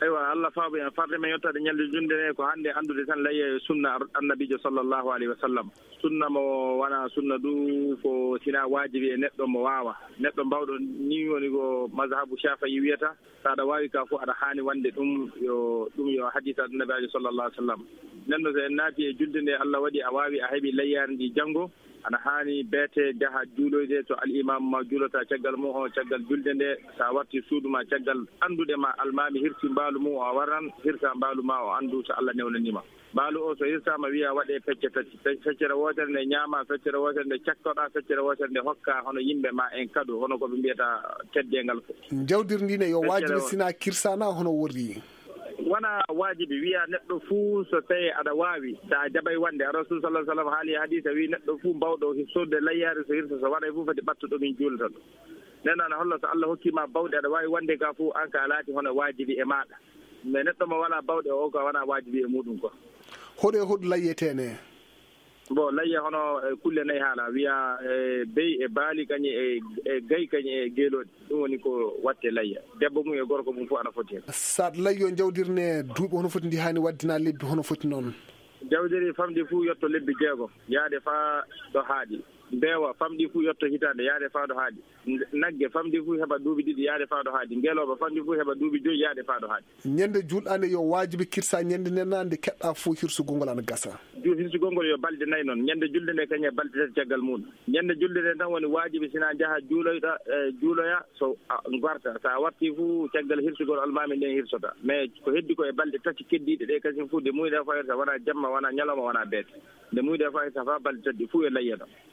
aywa Allah faabu en farde men yottade ñalde junde ne ko hande andude tan laye sunna annabijo sallllahu alayhi wa sallam. Sunna mo wana sunna du ko sina wajibi e neɗɗo mo wawa neɗɗo mbawɗo ni woni ko mazhabu Shafi'i wiyata saɗa wawi ka fof aɗa hani wande ɗum yo hadith annabijo sallllahu alayhi wa sallam. Nenno so en naati e julde nde Allah waɗi a wawi a heeɓi layyare ndi janggo ana hani beete jaha juuloyde to al imam ma juulota caggal mum o caggal julde nde sa warti suudu ma caggal andude ma almami hirsi mbaalu mum o waran hirsa mbaalu ma o andu so Allah newnanima mbaalu o so hirsama wiya waɗe pecce tati feccere wotere nde ñaama feccere wotere nde cakkoɗa feccere wotere nde hokka hono yimɓe ma en kadu hono koɓe mbiyata teddengal fof. Jawdirndine yo wajibi sina kirsana hono worri wona wajibi wiya neɗɗo fuu so tawi aɗa wawi sa jaɓay wande a rasul sallah sallam haali hadisa wi neɗɗo fuu mbawɗo hirsode layyare so hirsa so waɗay fof foti ɓattuɗo min juulata ɗum nden ana holla so Allah hokkima bawɗe aɗa wawi wande ka fof an ka laati hono wajibi e maɗa mais neɗɗo mo wala bawɗe o ka wona wajibi e muɗum quoi. hoɗo e hoɗo layyetene bon layya hono kulle nayyi haala wiya beyi e baali kañi e gayi kañi e geeloɗi ɗum woni ko watte layya debbo mum e gorko mum fof ana foti hen. saɗa layyo jawdirne duuɓi hono foti ndi hani waddina lebbi hono foti noon. jawdiri famɗi fuu yetto lebbi jeegom yaade fa ɗo haaɗi mbeewa famɗi fuu yetto hitande yaade fa ɗo haaɗi nagge famɗi fuu heɓa duuɓi ɗiɗi yaade fa ɗo haaɗi ngeelooba famɗi fuu heɓa duuɓi joyi yaade fa ɗo haaɗi. ñande julɗande yo wajibi kirsa ñande ndenande keɗɗa fuu hirsugol ngol ana gasa. hirsugol ngol yo balɗe nayyi noon ñande julde nde kañum e balɗe tati caggal muɗum ñande julde nde tan woni wajibi sina jaaha juuloyɗa juuloya so garta sa warti fuu caggal hirsugol almami nden hirsota mais ko heddi ko e balɗe tati keddiɗe ɗe kañum fuu de muyɗa fa hirsa wona jamma wona ñalawma wona beete nde muyɗa fa hirsa fa balɗe tati fuu e layyana.